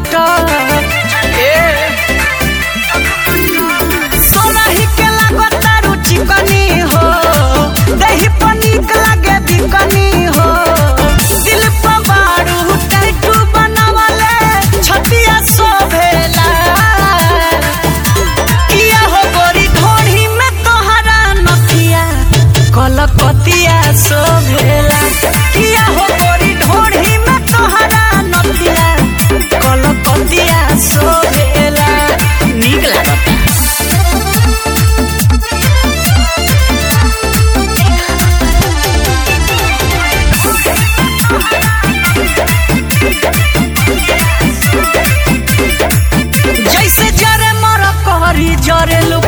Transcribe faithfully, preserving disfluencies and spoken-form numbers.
टक ए सोनाही के लागता रुचि कनी हो दही पनीक लागे बिकनी हो दिल पर बारू टैटू बनावले छतिया सोभेला किया हो गोरी ढोढ़ी में तोहरा नथिया कलकतिया सोभेला किया हो गोरी ढोढ़ी में तोहरा नथिया कलकतिया सोभेला नीक लागता। जैसे जरे मर कहरी जरे लो